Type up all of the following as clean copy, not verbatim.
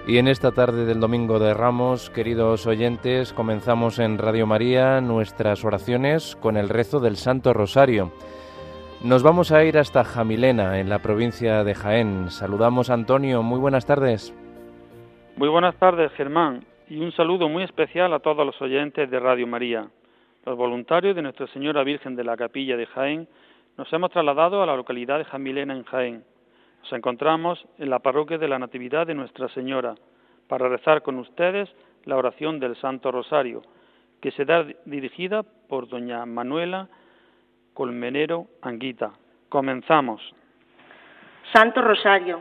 Y en esta tarde del Domingo de Ramos, queridos oyentes, comenzamos en Radio María nuestras oraciones con el rezo del Santo Rosario. Nos vamos a ir hasta Jamilena, en la provincia de Jaén. Saludamos a Antonio. Muy buenas tardes. Muy buenas tardes, Germán, y un saludo muy especial a todos los oyentes de Radio María. Los voluntarios de Nuestra Señora Virgen de la Capilla de Jaén nos hemos trasladado a la localidad de Jamilena, en Jaén. Nos encontramos en la parroquia de la Natividad de Nuestra Señora para rezar con ustedes la oración del Santo Rosario, que será dirigida por doña Manuela Colmenero Anguita. Comenzamos. Santo Rosario.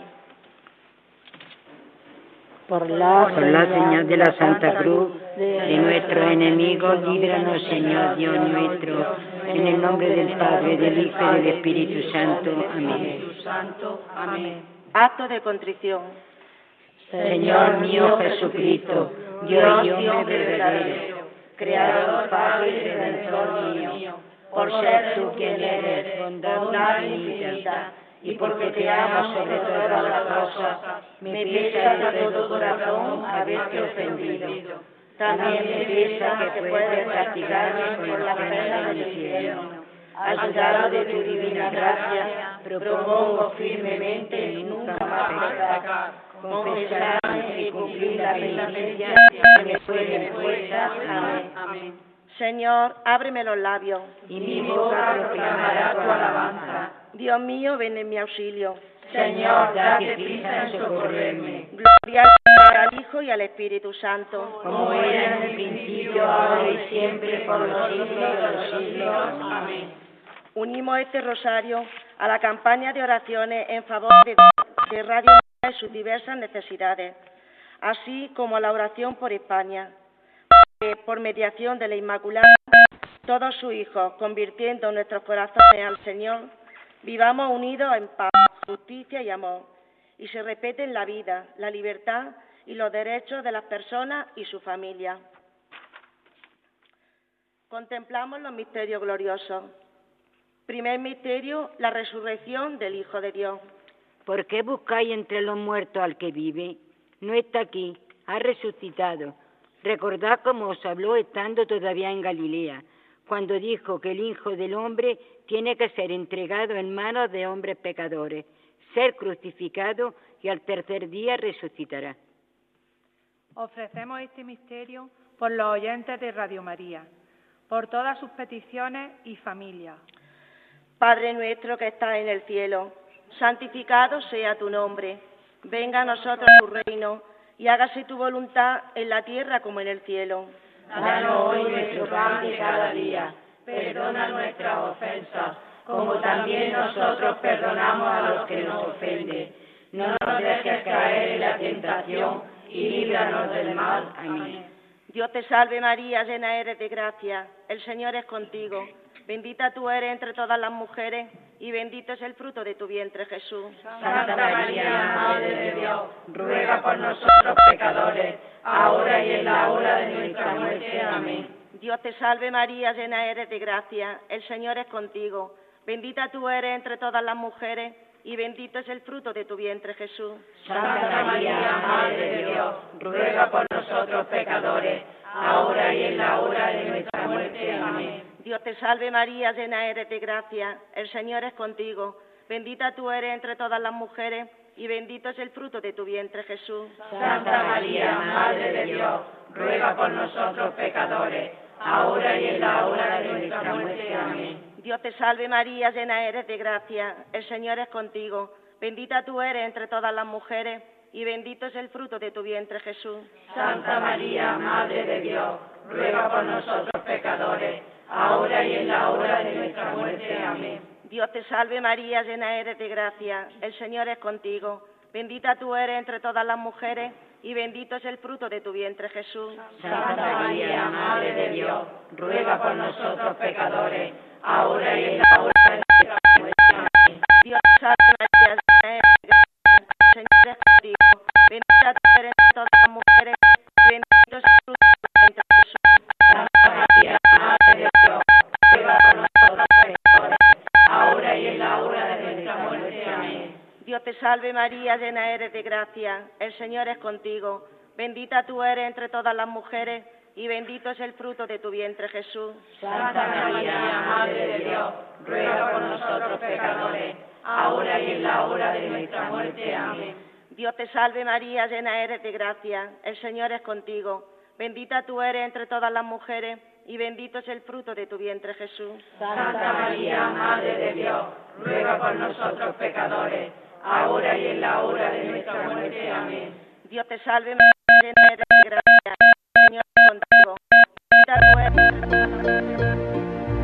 Por la señal de la Santa Cruz de nuestros enemigos, líbranos, Señor Dios nuestro, en el nombre del Padre, del Hijo y del Espíritu Santo. Amén. Acto de contrición. Señor mío Jesucristo, Dios y hombre verdadero, Creador, Padre y Redentor mío, por ser tú quien eres, bondad infinita, y porque te amo sobre todas las cosas, me pesa de todo corazón haberte ofendido. También me pesa que puedes castigarme por la pena del infierno. Ayudado de tu divina gracia, propongo firmemente y nunca más pecar, confesarme y cumplir la penitencia que me fue impuesta. Amén. Señor, ábreme los labios, y mi boca proclamará tu alabanza. Dios mío, ven en mi auxilio. Señor, date prisa en socorrerme. Gloria al Hijo y al Espíritu Santo, como era en el principio, ahora y siempre, por los siglos de los siglos. Amén. Unimos este rosario a la campaña de oraciones en favor de Radio María y sus diversas necesidades, así como a la oración por España, por mediación de la Inmaculada, todos sus hijos, convirtiendo nuestros corazones al Señor, vivamos unidos en paz, justicia y amor, y se respeten la vida, la libertad y los derechos de las personas y su familia. Contemplamos los misterios gloriosos. Primer misterio, la resurrección del Hijo de Dios. ¿Por qué buscáis entre los muertos al que vive? No está aquí, ha resucitado. Recordad cómo os habló estando todavía en Galilea, cuando dijo que el Hijo del Hombre tiene que ser entregado en manos de hombres pecadores, ser crucificado y al tercer día resucitará. Ofrecemos este misterio por los oyentes de Radio María, por todas sus peticiones y familias. Padre nuestro que estás en el cielo, santificado sea tu nombre. Venga a nosotros tu reino y hágase tu voluntad en la tierra como en el cielo. Danos hoy nuestro pan de cada día. Perdona nuestras ofensas, como también nosotros perdonamos a los que nos ofenden. No nos dejes caer en la tentación y líbranos del mal. Amén. Dios te salve María, llena eres de gracia, el Señor es contigo. Bendita tú eres entre todas las mujeres y bendito es el fruto de tu vientre, Jesús. Santa María, Madre de Dios, ruega por nosotros pecadores, ahora y en la hora de nuestra muerte. Amén. Dios te salve María, llena eres de gracia, el Señor es contigo. Bendita tú eres entre todas las mujeres y bendito es el fruto de tu vientre, Jesús. Santa María, Madre de Dios, ruega por nosotros pecadores, ahora y en la hora de nuestra muerte. Amén. Dios te salve María, llena eres de gracia, el Señor es contigo. Bendita tú eres entre todas las mujeres y bendito es el fruto de tu vientre, Jesús. Santa María, Madre de Dios, ruega por nosotros pecadores, ahora y en la hora de nuestra muerte. Amén. Dios te salve María, llena eres de gracia, el Señor es contigo. Bendita tú eres entre todas las mujeres y bendito es el fruto de tu vientre, Jesús. Santa María, Madre de Dios, ruega por nosotros pecadores, ahora y en la hora de nuestra muerte. Amén. Dios te salve María, llena eres de gracia, el Señor es contigo. Bendita tú eres entre todas las mujeres y bendito es el fruto de tu vientre, Jesús. Santa María, Madre de Dios, ruega por nosotros pecadores, ahora y en la hora de nuestra muerte. Amén. Dios te salve María, llena eres de gracia, el Señor es contigo. Bendita tú eres entre todas las mujeres y bendito es el fruto de tu vientre, Jesús. Santa María, Madre de Dios, ruega por nosotros pecadores, ahora y en la hora de nuestra muerte. Amén. Dios te salve María, llena eres de gracia, el Señor es contigo. Bendita tú eres entre todas las mujeres y bendito es el fruto de tu vientre, Jesús. Santa María, Madre de Dios, ruega por nosotros pecadores, ahora y en la hora de nuestra muerte. Amén. Dios te salve María, llena eres de gracia, el Señor es contigo. Bendita tú eres entre todas las mujeres y bendito es el fruto de tu vientre, Jesús. Santa María, Madre de Dios, ruega por nosotros pecadores, ahora y en la hora de nuestra muerte. Amén. Dios te salve María, llena eres de gracia, el Señor es contigo. Bendita tú eres entre todas las mujeres.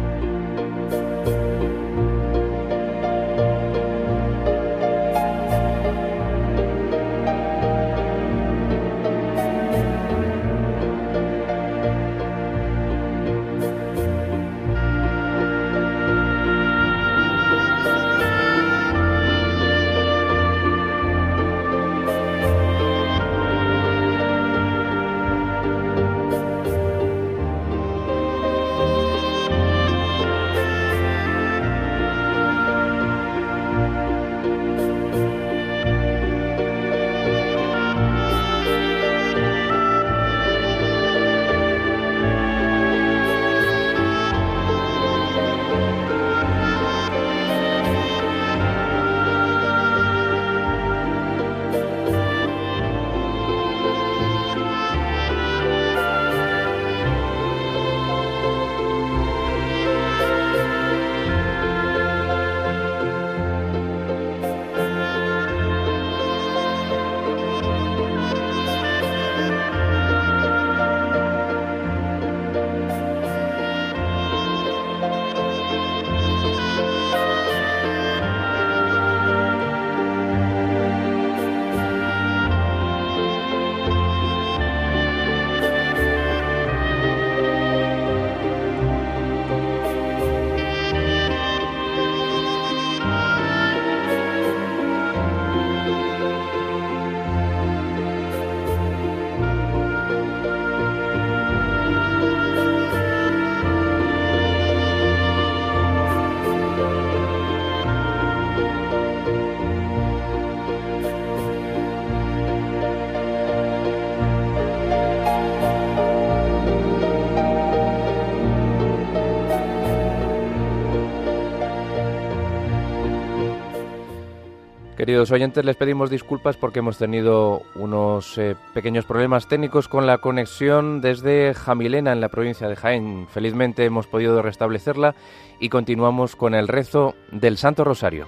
Queridos oyentes, les pedimos disculpas porque hemos tenido unos pequeños problemas técnicos con la conexión desde Jamilena, en la provincia de Jaén. Felizmente hemos podido restablecerla y continuamos con el rezo del Santo Rosario.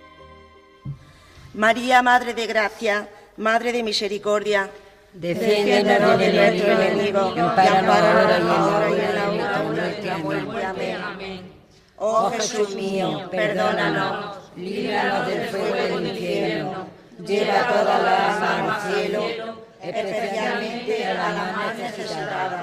María, Madre de Gracia, Madre de Misericordia, defiéndenos de nuestro enemigo, y ampáranos ahora y en la hora de nuestra muerte. Amén. Oh Jesús mío, perdónanos, líbranos del fuego del infierno, lleva todas las almas al cielo, especialmente a las más necesitadas.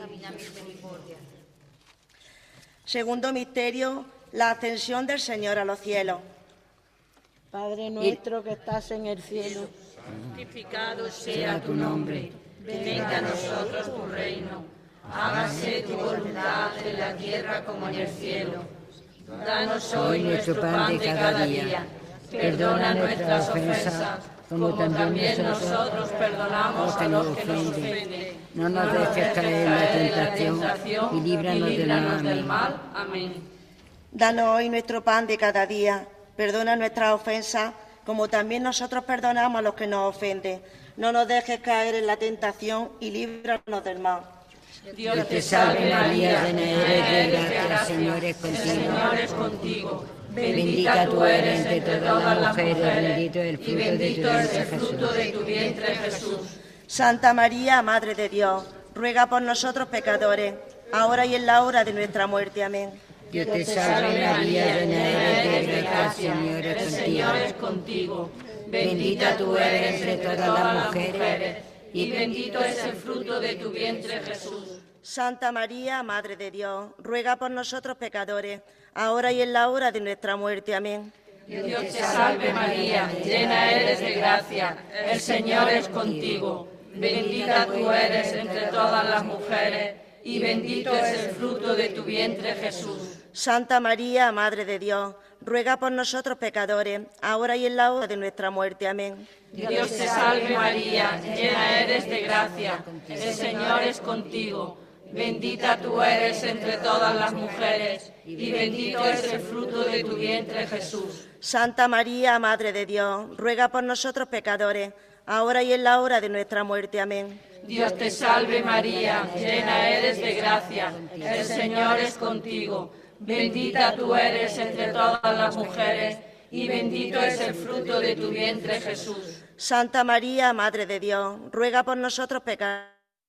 Segundo misterio, la ascensión del Señor a los cielos. Padre nuestro que estás en el cielo, santificado sea tu nombre, venga a nosotros tu reino, hágase tu voluntad en la tierra como en el cielo. Danos hoy nuestro pan de cada día, perdona nuestras ofensas, como también nosotros perdonamos a los que nos ofenden. No nos dejes caer en la tentación y líbranos del mal. Amén. Danos hoy nuestro pan de cada día, perdona nuestras ofensas, como también nosotros perdonamos a los que nos ofenden. No nos dejes caer en la tentación y líbranos del mal. Dios te salve María, llena eres de gracia, el Señor es contigo. Bendita tú eres entre todas las mujeres, bendito es el fruto de tu vientre, Jesús. Santa María, Madre de Dios, ruega por nosotros pecadores, ahora y en la hora de nuestra muerte. Amén. Dios te salve María, llena eres de gracia, el Señor es contigo. Bendita tú eres entre todas las mujeres, y bendito es el fruto de tu vientre, Jesús. Santa María, Madre de Dios, ruega por nosotros pecadores, ahora y en la hora de nuestra muerte. Amén. Dios te salve María, llena eres de gracia, el Señor es contigo. Bendita tú eres entre todas las mujeres, y bendito es el fruto de tu vientre, Jesús. Santa María, Madre de Dios, ruega por nosotros pecadores, ahora y en la hora de nuestra muerte. Amén. Dios te salve María, llena eres de gracia, el Señor es contigo. Bendita tú eres entre todas las mujeres, y bendito es el fruto de tu vientre, Jesús. Santa María, Madre de Dios, ruega por nosotros pecadores, ahora y en la hora de nuestra muerte. Amén. Dios te salve María, llena eres de gracia, el Señor es contigo. Bendita tú eres entre todas las mujeres, y bendito es el fruto de tu vientre, Jesús. Santa María, Madre de Dios, ruega por nosotros pecadores,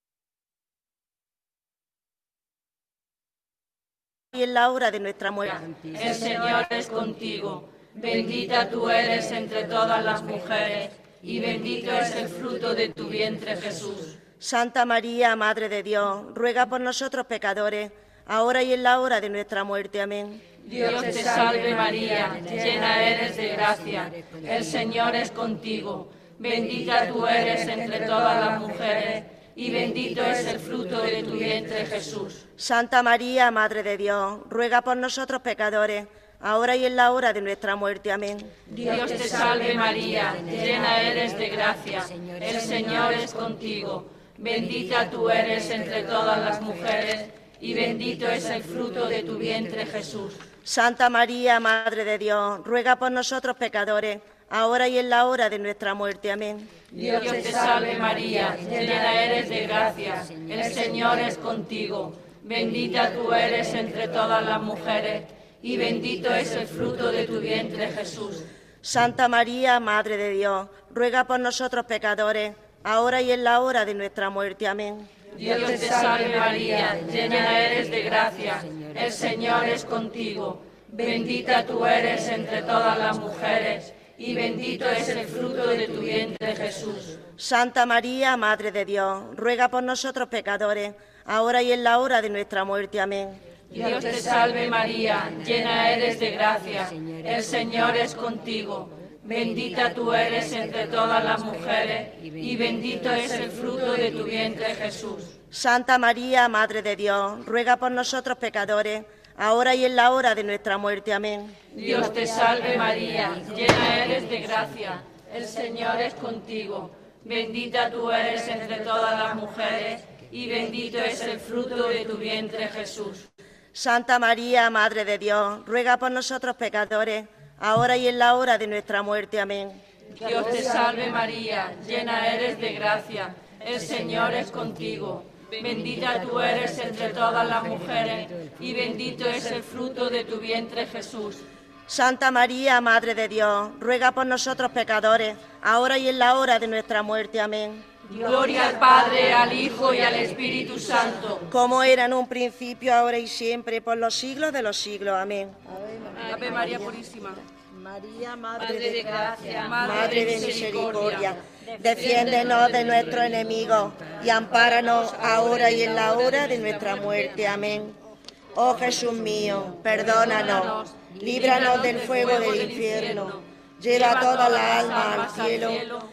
y en la hora de nuestra muerte. El Señor es contigo. Bendita tú eres entre todas las mujeres, y bendito es el fruto de tu vientre, Jesús. Santa María, Madre de Dios, ruega por nosotros pecadores, ahora y en la hora de nuestra muerte. Amén. Dios te salve María, llena eres de gracia, el Señor es contigo. Bendita tú eres entre todas las mujeres, y bendito es el fruto de tu vientre, Jesús. Santa María, Madre de Dios, ruega por nosotros pecadores, ahora y en la hora de nuestra muerte. Amén. Dios te salve María, llena eres de gracia, el Señor es contigo. Bendita tú eres entre todas las mujeres, y bendito es el fruto de tu vientre, Jesús. Santa María, Madre de Dios, ruega por nosotros pecadores, ahora y en la hora de nuestra muerte. Amén. Dios te salve María, llena eres de gracia, el Señor es contigo. Bendita tú eres entre todas las mujeres, y bendito es el fruto de tu vientre, Jesús. Santa María, Madre de Dios, ruega por nosotros pecadores, ahora y en la hora de nuestra muerte. Amén. Dios te salve María, llena eres de gracia, el Señor es contigo. Bendita tú eres entre todas las mujeres, y bendito es el fruto de tu vientre, Jesús. Santa María, Madre de Dios, ruega por nosotros pecadores, ahora y en la hora de nuestra muerte. Amén. Dios te salve María, llena eres de gracia, el Señor es contigo. Bendita tú eres entre todas las mujeres, y bendito es el fruto de tu vientre, Jesús. Santa María, Madre de Dios, ruega por nosotros pecadores, ahora y en la hora de nuestra muerte. Amén. Dios te salve María, llena eres de gracia, el Señor es contigo. Bendita tú eres entre todas las mujeres, y bendito es el fruto de tu vientre, Jesús. Santa María, Madre de Dios, ruega por nosotros pecadores, ahora y en la hora de nuestra muerte. Amén. Dios te salve María, llena eres de gracia, el Señor es contigo. Bendita tú eres entre todas las mujeres, y bendito es el fruto de tu vientre, Jesús. Santa María, Madre de Dios, ruega por nosotros pecadores, ahora y en la hora de nuestra muerte. Amén. Gloria al Padre, al Hijo y al Espíritu Santo. Como era en un principio, ahora y siempre, por los siglos de los siglos. Amén. Ave María Purísima. María, Madre de gracia, Madre de misericordia, defiéndenos de nuestros enemigos y ampáranos ahora y en la hora de nuestra muerte. Amén. Oh Jesús mío, perdónanos, líbranos del fuego del infierno, lleva todas las almas al cielo,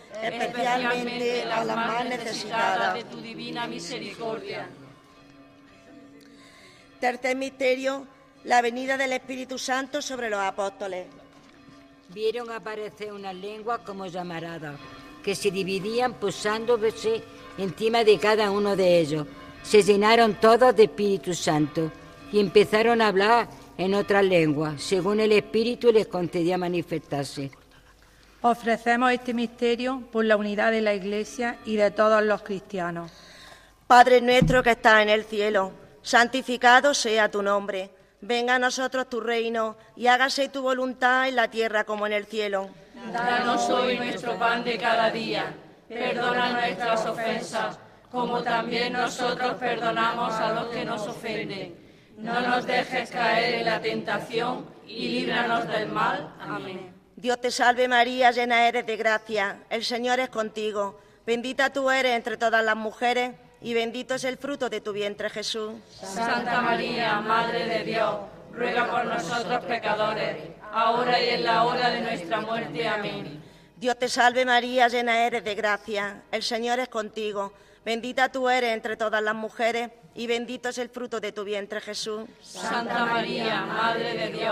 especialmente a las más necesitadas de tu divina misericordia. Tercer misterio, la venida del Espíritu Santo sobre los apóstoles. Vieron aparecer una lengua como llamarada, que se dividían posándose encima de cada uno de ellos. Se llenaron todos de Espíritu Santo y empezaron a hablar en otras lenguas, según el Espíritu les concedía manifestarse. Ofrecemos este misterio por la unidad de la Iglesia y de todos los cristianos. Padre nuestro que estás en el cielo, santificado sea tu nombre. Venga a nosotros tu reino y hágase tu voluntad en la tierra como en el cielo. Danos hoy nuestro pan de cada día. Perdona nuestras ofensas, como también nosotros perdonamos a los que nos ofenden. No nos dejes caer en la tentación y líbranos del mal. Amén. Dios te salve María, llena eres de gracia, el Señor es contigo. Bendita tú eres entre todas las mujeres, y bendito es el fruto de tu vientre, Jesús. Santa María, Madre de Dios, ruega por nosotros pecadores, ahora y en la hora de nuestra muerte. Amén. Dios te salve María, llena eres de gracia, el Señor es contigo. Bendita tú eres entre todas las mujeres, y bendito es el fruto de tu vientre, Jesús. Santa María, Madre de Dios,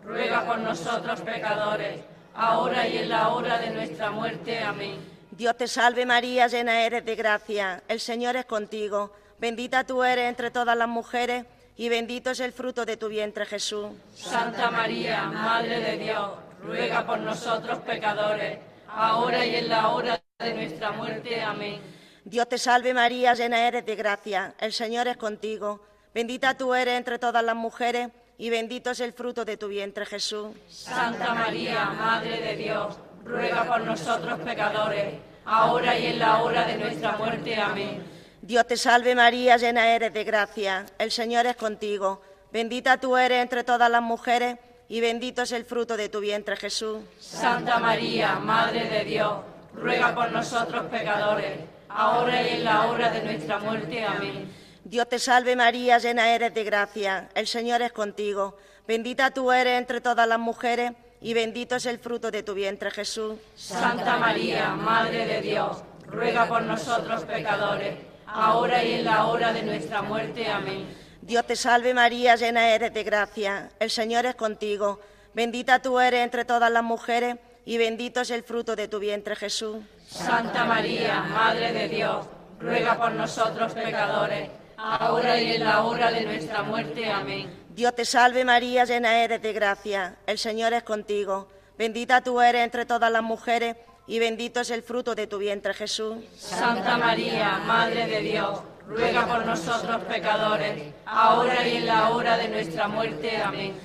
ruega por nosotros pecadores, ahora y en la hora de nuestra muerte. Amén. Dios te salve María, llena eres de gracia, el Señor es contigo. Bendita tú eres entre todas las mujeres y bendito es el fruto de tu vientre, Jesús. Santa María, Madre de Dios, ruega por nosotros pecadores, ahora y en la hora de nuestra muerte. Amén. Dios te salve María, llena eres de gracia, el Señor es contigo. Bendita tú eres entre todas las mujeres y bendito es el fruto de tu vientre, Jesús. Santa María, Madre de Dios, ruega por nosotros pecadores, ahora y en la hora de nuestra muerte. Amén. Dios te salve María, llena eres de gracia, el Señor es contigo. Bendita tú eres entre todas las mujeres y bendito es el fruto de tu vientre, Jesús. Santa María, Madre de Dios, ruega por nosotros pecadores, ahora y en la hora de nuestra muerte. Amén. Dios te salve María, llena eres de gracia, el Señor es contigo. Bendita tú eres entre todas las mujeres y bendito es el fruto de tu vientre, Jesús. Santa María, Madre de Dios, ruega por nosotros pecadores, ahora y en la hora de nuestra muerte. Amén. Dios te salve María, llena eres de gracia, el Señor es contigo. Bendita tú eres entre todas las mujeres y bendito es el fruto de tu vientre, Jesús. Santa María, Madre de Dios, ruega por nosotros pecadores, ahora y en la hora de nuestra muerte. Amén. Dios te salve María, llena eres de gracia, el Señor es contigo. Bendita tú eres entre todas las mujeres y bendito es el fruto de tu vientre, Jesús. Santa María, Madre de Dios, ruega por nosotros pecadores, ahora y en la hora de nuestra muerte. Amén.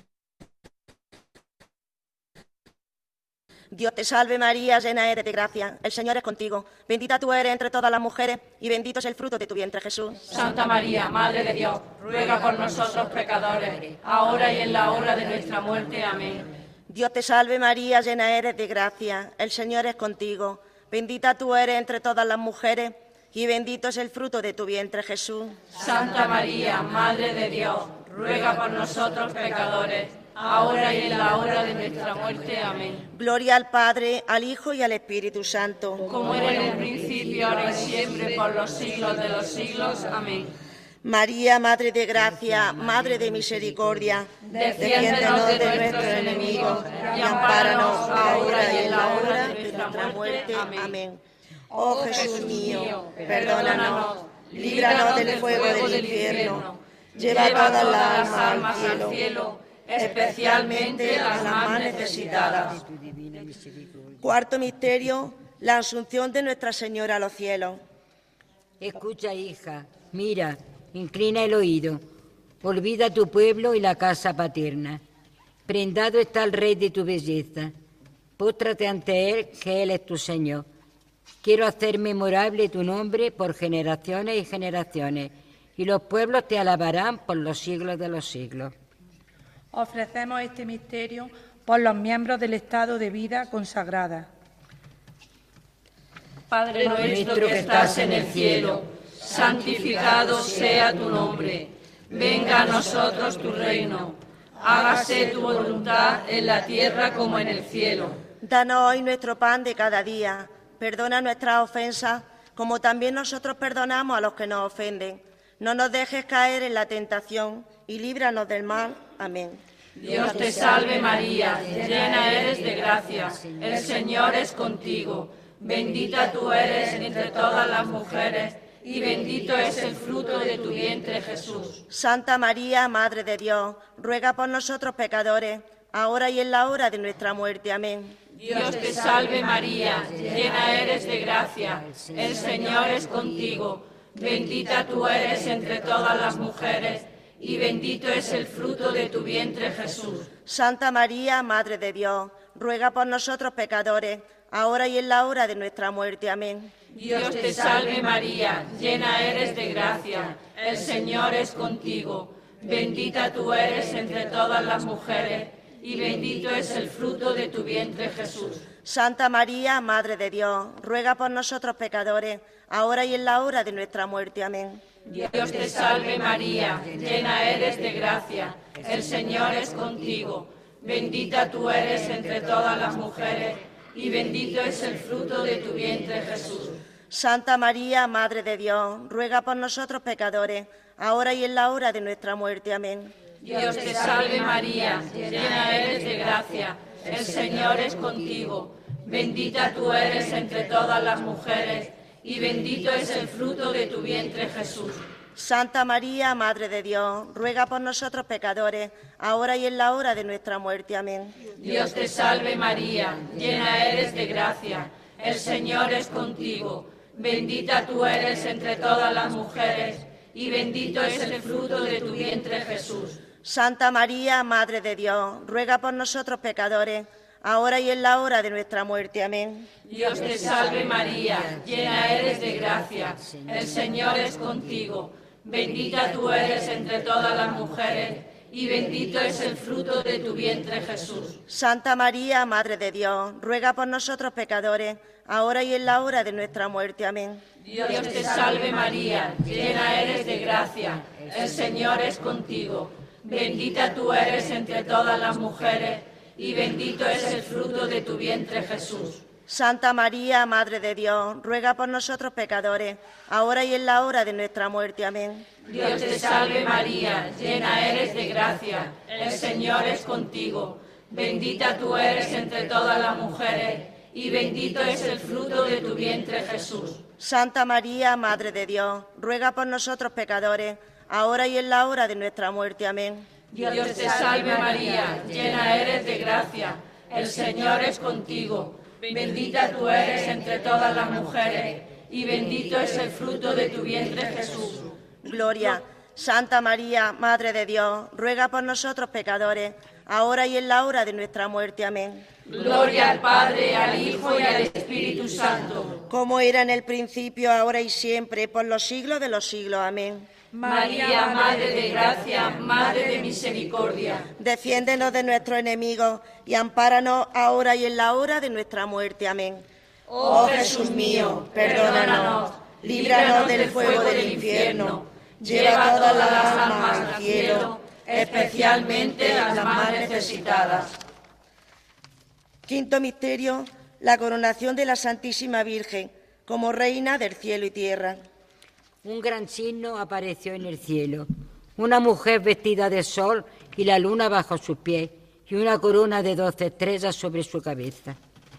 Dios te salve María, llena eres de gracia, el Señor es contigo. Bendita tú eres entre todas las mujeres y bendito es el fruto de tu vientre, Jesús. Santa María, Madre de Dios, ruega por nosotros pecadores, ahora y en la hora de nuestra muerte. Amén. Dios te salve María, llena eres de gracia, el Señor es contigo. Bendita tú eres entre todas las mujeres y bendito es el fruto de tu vientre, Jesús. Santa María, Madre de Dios, ruega por nosotros pecadores, ahora y en la hora de nuestra muerte. Amén. Gloria al Padre, al Hijo y al Espíritu Santo. Como era en el principio, ahora y siempre, por los siglos de los siglos. Amén. María, Madre de Gracia, Madre de Misericordia, defiéndenos de nuestros enemigos y ampáranos ahora y en la hora de nuestra muerte. Amén. Oh Jesús mío, perdónanos, líbranos del fuego del infierno, lleva todas las almas al cielo, especialmente las más necesitadas. Cuarto misterio, la Asunción de Nuestra Señora a los cielos. Escucha, hija, mira, inclina el oído, olvida tu pueblo y la casa paterna. Prendado está el Rey de tu belleza, póstrate ante Él, que Él es tu Señor. Quiero hacer memorable tu nombre por generaciones y generaciones, y los pueblos te alabarán por los siglos de los siglos. Ofrecemos este misterio por los miembros del estado de vida consagrada. Padre nuestro que estás en el cielo, santificado sea tu nombre. Venga a nosotros tu reino. Hágase tu voluntad en la tierra como en el cielo. Danos hoy nuestro pan de cada día. Perdona nuestras ofensas, como también nosotros perdonamos a los que nos ofenden. No nos dejes caer en la tentación y líbranos del mal. Amén. Dios te salve María, llena eres de gracia, el Señor es contigo. Bendita tú eres entre todas las mujeres y bendito es el fruto de tu vientre, Jesús. Santa María, Madre de Dios, ruega por nosotros pecadores, ahora y en la hora de nuestra muerte. Amén. Dios te salve María, llena eres de gracia, el Señor es contigo. Bendita tú eres entre todas las mujeres y bendito es el fruto de tu vientre, Jesús. Santa María, Madre de Dios, ruega por nosotros pecadores, ahora y en la hora de nuestra muerte. Amén. Dios te salve María, llena eres de gracia, el Señor es contigo. Bendita tú eres entre todas las mujeres y bendito es el fruto de tu vientre, Jesús. Santa María, Madre de Dios, ruega por nosotros pecadores, ahora y en la hora de nuestra muerte. Amén. Dios te salve María, llena eres de gracia, el Señor es contigo. Bendita tú eres entre todas las mujeres y bendito es el fruto de tu vientre, Jesús. Santa María, Madre de Dios, ruega por nosotros pecadores, ahora y en la hora de nuestra muerte. Amén. Dios te salve María, llena eres de gracia, el Señor es contigo. Bendita tú eres entre todas las mujeres, y bendito es el fruto de tu vientre, Jesús. Santa María, Madre de Dios, ruega por nosotros pecadores, ahora y en la hora de nuestra muerte. Amén. Dios te salve María, llena eres de gracia, el Señor es contigo. Bendita tú eres entre todas las mujeres, y bendito es el fruto de tu vientre, Jesús. Santa María, Madre de Dios, ruega por nosotros pecadores, ahora y en la hora de nuestra muerte. Amén. Dios te salve María, llena eres de gracia, el Señor es contigo. Bendita tú eres entre todas las mujeres, y bendito es el fruto de tu vientre, Jesús. Santa María, Madre de Dios, ruega por nosotros pecadores, ahora y en la hora de nuestra muerte. Amén. Dios te salve María, llena eres de gracia, el Señor es contigo. Bendita tú eres entre todas las mujeres, y bendito es el fruto de tu vientre, Jesús. Santa María, Madre de Dios, ruega por nosotros pecadores, ahora y en la hora de nuestra muerte. Amén. Dios te salve María, llena eres de gracia, el Señor es contigo. Bendita tú eres entre todas las mujeres, y bendito es el fruto de tu vientre, Jesús. Santa María, Madre de Dios, ruega por nosotros pecadores, ahora y en la hora de nuestra muerte. Amén. Dios te salve María, llena eres de gracia, el Señor es contigo. Bendita tú eres entre todas las mujeres, y bendito es el fruto de tu vientre, Jesús. Gloria. Santa María, Madre de Dios, ruega por nosotros pecadores, ahora y en la hora de nuestra muerte. Amén. Gloria al Padre, al Hijo y al Espíritu Santo. Como era en el principio, ahora y siempre, por los siglos de los siglos. Amén. María, Madre de gracia, Madre de misericordia. Defiéndenos de nuestros enemigos y ampáranos ahora y en la hora de nuestra muerte. Amén. Oh Jesús mío, perdónanos, líbranos del fuego del infierno, lleva todas las almas al cielo, especialmente las más necesitadas. Quinto misterio, la coronación de la Santísima Virgen como Reina del cielo y tierra. Un gran signo apareció en el cielo, una mujer vestida de sol y la luna bajo sus pies, y una corona de 12 estrellas sobre su cabeza.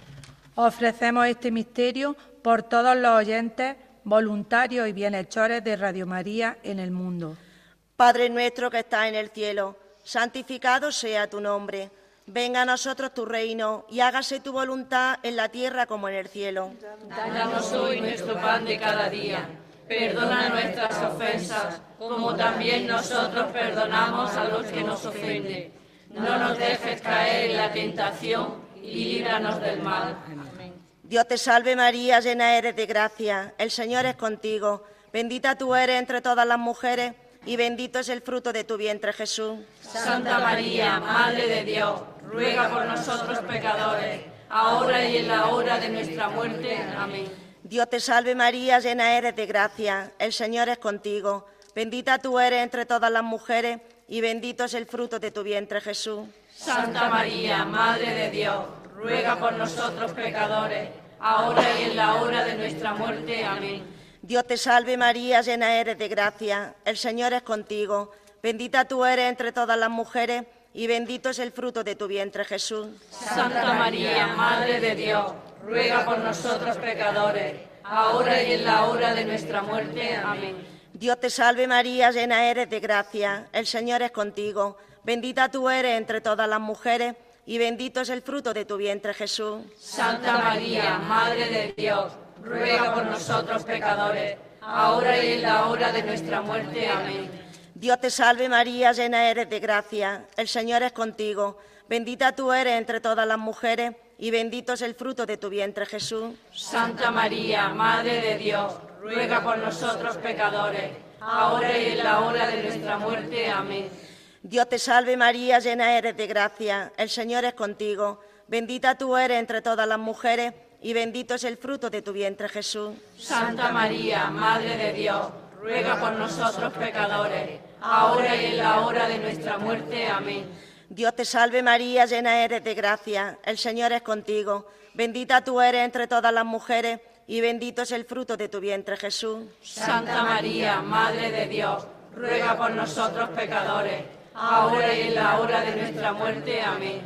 Ofrecemos este misterio por todos los oyentes, voluntarios y bienhechores de Radio María en el mundo. Padre nuestro que estás en el cielo, santificado sea tu nombre. Venga a nosotros tu reino y hágase tu voluntad en la tierra como en el cielo. Danos hoy nuestro pan de cada día. Perdona nuestras ofensas, como también nosotros perdonamos a los que nos ofenden. No nos dejes caer en la tentación y líbranos del mal. Amén. Dios te salve María, llena eres de gracia, el Señor es contigo. Bendita tú eres entre todas las mujeres y bendito es el fruto de tu vientre, Jesús. Santa María, Madre de Dios, ruega por nosotros pecadores, ahora y en la hora de nuestra muerte. Amén. Dios te salve María, llena eres de gracia, el Señor es contigo. Bendita tú eres entre todas las mujeres y bendito es el fruto de tu vientre, Jesús. Santa María, Madre de Dios, ruega por nosotros pecadores, ahora y en la hora de nuestra muerte. Amén. Dios te salve María, llena eres de gracia, el Señor es contigo. Bendita tú eres entre todas las mujeres y bendito es el fruto de tu vientre, Jesús. Santa María, Madre de Dios, ruega por nosotros pecadores, ahora y en la hora de nuestra muerte. Amén. Dios te salve María, llena eres de gracia, el Señor es contigo. Bendita tú eres entre todas las mujeres y bendito es el fruto de tu vientre, Jesús. Santa María, Madre de Dios, ruega por nosotros pecadores, ahora y en la hora de nuestra muerte. Amén. Dios te salve María, llena eres de gracia, el Señor es contigo. Bendita tú eres entre todas las mujeres y bendito es el fruto de tu vientre, Jesús. Santa María, Madre de Dios, ruega por nosotros pecadores, ahora y en la hora de nuestra muerte. Amén. Dios te salve María, llena eres de gracia, el Señor es contigo. Bendita tú eres entre todas las mujeres y bendito es el fruto de tu vientre, Jesús. Santa María, Madre de Dios, ruega por nosotros pecadores, ahora y en la hora de nuestra muerte. Amén. Dios te salve María, llena eres de gracia, el Señor es contigo. Bendita tú eres entre todas las mujeres y bendito es el fruto de tu vientre, Jesús. Santa María, Madre de Dios, ruega por nosotros pecadores, ahora y en la hora de nuestra muerte. Amén.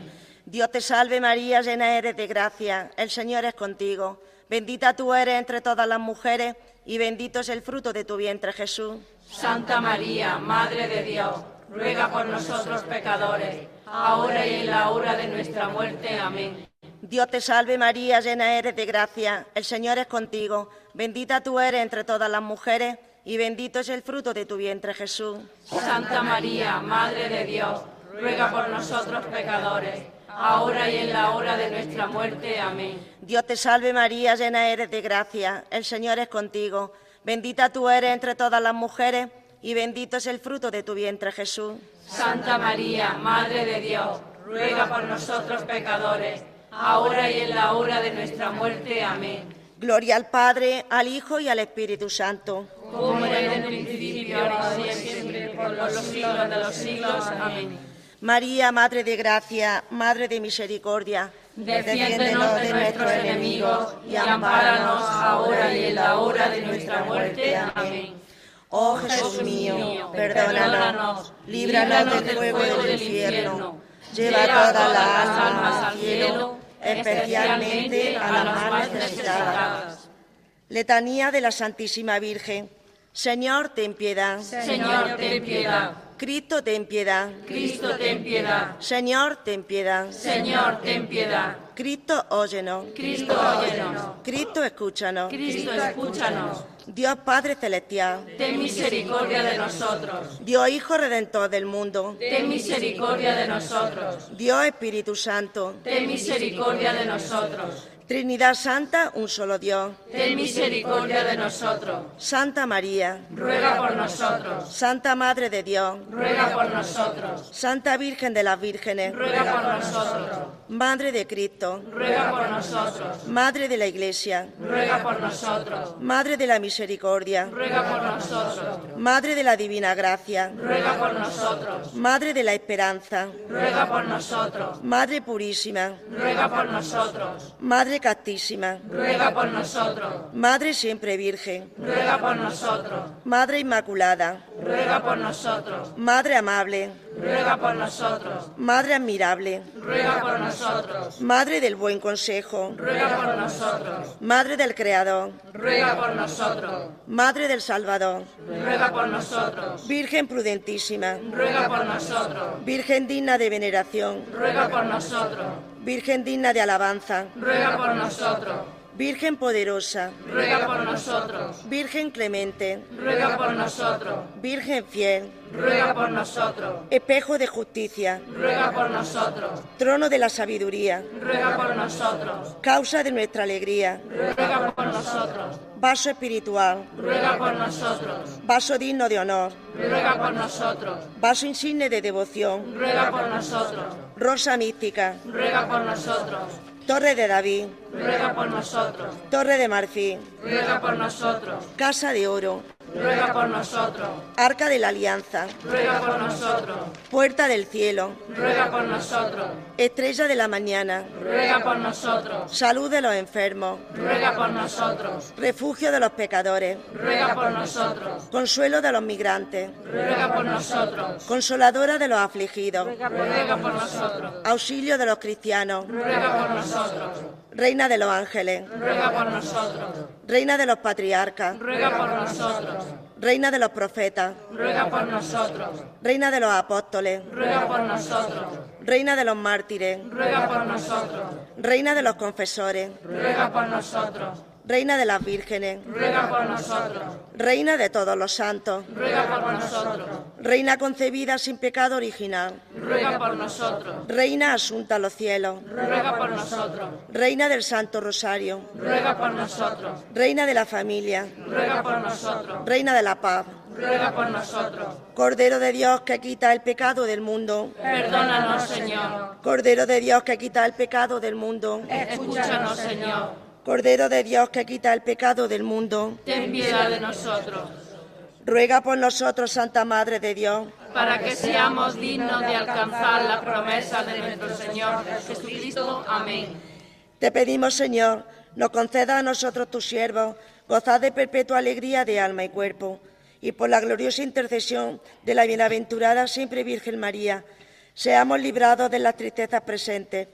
Dios te salve María, llena eres de gracia, el Señor es contigo. Bendita tú eres entre todas las mujeres y bendito es el fruto de tu vientre, Jesús. Santa María, Madre de Dios, ruega por nosotros pecadores, ahora y en la hora de nuestra muerte. Amén. Dios te salve María, llena eres de gracia, el Señor es contigo. Bendita tú eres entre todas las mujeres y bendito es el fruto de tu vientre, Jesús. Santa María, Madre de Dios, ruega por nosotros pecadores, ahora y en la hora de nuestra muerte. Amén. Dios te salve María, llena eres de gracia, el Señor es contigo. Bendita tú eres entre todas las mujeres y bendito es el fruto de tu vientre, Jesús. Santa María, Madre de Dios, ruega por nosotros pecadores, ahora y en la hora de nuestra muerte. Amén. Gloria al Padre, al Hijo y al Espíritu Santo. Como era en el principio, ahora y siempre, por los siglos de los siglos. Amén. María, Madre de Gracia, Madre de Misericordia, defiéndenos de nuestros enemigos y ampáranos ahora y en la hora de nuestra muerte. Amén. Oh Jesús mío, perdónanos, líbranos del fuego del infierno, lleva todas las almas al cielo, especialmente a las más necesitadas. Letanía de la Santísima Virgen. Señor, ten piedad. Señor, ten piedad. Cristo, ten piedad. Cristo, ten piedad. Señor, ten piedad. Señor, ten piedad. Cristo, óyenos. Cristo, óyenos. Cristo, escúchanos. Cristo, escúchanos. Dios Padre Celestial, ten misericordia de nosotros. Dios Hijo Redentor del mundo, ten misericordia de nosotros. Dios Espíritu Santo, ten misericordia de nosotros. Trinidad Santa, un solo Dios. Ten misericordia de nosotros. Santa María, ruega por nosotros. Santa Madre de Dios, ruega por nosotros. Santa Virgen de las Vírgenes, ruega por nosotros. Madre de Cristo, ruega por nosotros. Madre de la Iglesia, ruega por nosotros. Madre de la Misericordia, ruega por nosotros. Madre de la Divina Gracia, ruega por nosotros. Madre de la Esperanza, ruega por nosotros. Madre Purísima, ruega por nosotros. Madre Castísima, ruega por nosotros. Madre Siempre Virgen, ruega por nosotros. Madre Inmaculada, ruega por nosotros. Madre Amable, ruega por nosotros. Madre Admirable, ruega por nosotros. Madre del Buen Consejo, ruega por nosotros. Madre del Creador, ruega por nosotros. Madre del Salvador, ruega por nosotros. Virgen prudentísima, ruega por nosotros. Virgen digna de veneración, ruega por nosotros. Virgen digna de alabanza, ruega por nosotros. Virgen poderosa, ruega por nosotros. Virgen clemente, ruega por nosotros. Virgen fiel, ruega por nosotros. Espejo de justicia, ruega por nosotros. Trono de la sabiduría, ruega por nosotros. Causa de nuestra alegría, ruega por nosotros. Vaso espiritual, ruega por nosotros. Vaso digno de honor, ruega por nosotros. Vaso insigne de devoción, ruega por nosotros. Rosa mística, ruega por nosotros. Torre de David, ruega por nosotros. Torre de marfil, ruega por nosotros. Casa de oro, ruega por nosotros. Arca de la alianza, ruega por nosotros. Puerta del cielo, ruega por nosotros. Estrella de la mañana, ruega por nosotros. Salud de los enfermos, ruega por nosotros. Refugio de los pecadores, ruega por nosotros. Consuelo de los migrantes, ruega por nosotros. Consoladora de los afligidos, ruega por nosotros. Auxilio de los cristianos, ruega por nosotros. Reina de los ángeles, ruega por nosotros. Reina de los patriarcas, ruega por nosotros. Reina de los profetas, ruega por nosotros. Reina de los apóstoles, ruega por nosotros. Reina de los mártires, ruega por nosotros. Reina de los confesores, ruega por nosotros. Reina de las vírgenes, ruega por nosotros. Reina de todos los santos, ruega por nosotros. Reina concebida sin pecado original, ruega por nosotros. Reina asunta a los cielos, ruega por nosotros. Reina del Santo Rosario, ruega por nosotros. Reina de la familia, ruega por nosotros. Reina de la paz, ruega por nosotros. Cordero de Dios que quita el pecado del mundo, perdónanos, Señor. Cordero de Dios que quita el pecado del mundo, escúchanos, Señor. Cordero de Dios que quita el pecado del mundo, ten piedad de nosotros. Ruega por nosotros, Santa Madre de Dios, para que seamos dignos de alcanzar las promesas de nuestro Señor Jesucristo. Amén. Te pedimos, Señor, nos conceda a nosotros, tus siervos, gozar de perpetua alegría de alma y cuerpo, y por la gloriosa intercesión de la bienaventurada siempre Virgen María, seamos librados de las tristezas presentes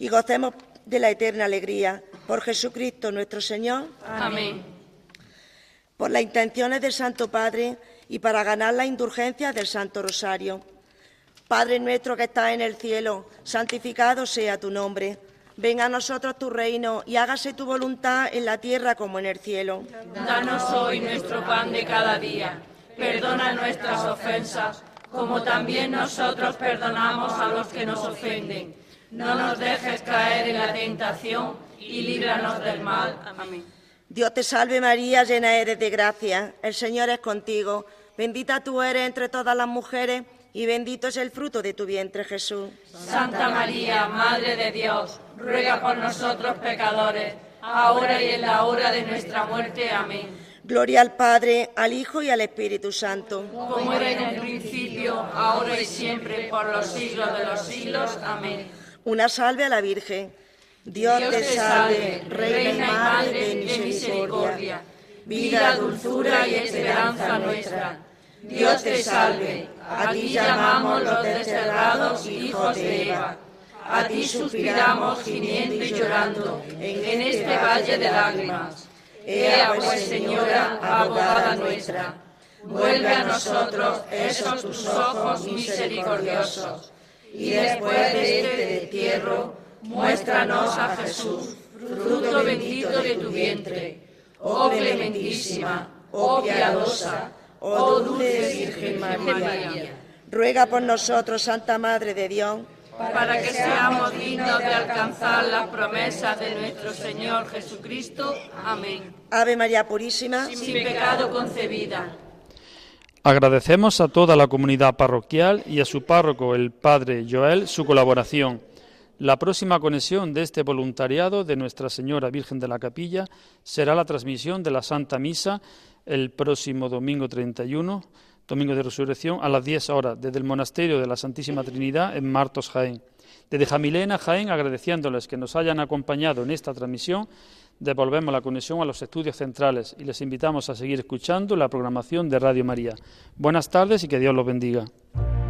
y gocemos de la eterna alegría. Por Jesucristo nuestro Señor. Amén. Por las intenciones del Santo Padre y para ganar la indulgencia del Santo Rosario. Padre nuestro que estás en el cielo, santificado sea tu nombre. Venga a nosotros tu reino y hágase tu voluntad en la tierra como en el cielo. Danos hoy nuestro pan de cada día. Perdona nuestras ofensas, como también nosotros perdonamos a los que nos ofenden. No nos dejes caer en la tentación y líbranos del mal. Amén. Dios te salve María, llena eres de gracia. El Señor es contigo. Bendita tú eres entre todas las mujeres y bendito es el fruto de tu vientre, Jesús. Santa María, Madre de Dios, ruega por nosotros pecadores, ahora y en la hora de nuestra muerte. Amén. Gloria al Padre, al Hijo y al Espíritu Santo. Como era en el principio, ahora y siempre, por los siglos de los siglos. Amén. Una salve a la Virgen. Dios te salve, Reina y Madre de misericordia, vida, dulzura y esperanza nuestra. Dios te salve, a ti llamamos los desterrados hijos de Eva. A ti suspiramos gimiendo y llorando en este valle de lágrimas. Ea pues, Señora, abogada nuestra, vuelve a nosotros esos tus ojos misericordiosos, y después de este destierro, muéstranos a Jesús, fruto bendito de tu vientre. Oh clementísima, oh piadosa, oh dulce Virgen María. Ruega por nosotros, Santa Madre de Dios, para que seamos dignos de alcanzar las promesas de nuestro Señor Jesucristo. Amén. Ave María Purísima, sin pecado concebida. Agradecemos a toda la comunidad parroquial y a su párroco, el Padre Joel, su colaboración. La próxima conexión de este voluntariado de Nuestra Señora Virgen de la Capilla será la transmisión de la Santa Misa el próximo domingo 31, domingo de Resurrección, a las 10 horas, desde el Monasterio de la Santísima Trinidad en Martos, Jaén. Desde Jamilena, Jaén, agradeciéndoles que nos hayan acompañado en esta transmisión, devolvemos la conexión a los estudios centrales y les invitamos a seguir escuchando la programación de Radio María. Buenas tardes y que Dios los bendiga.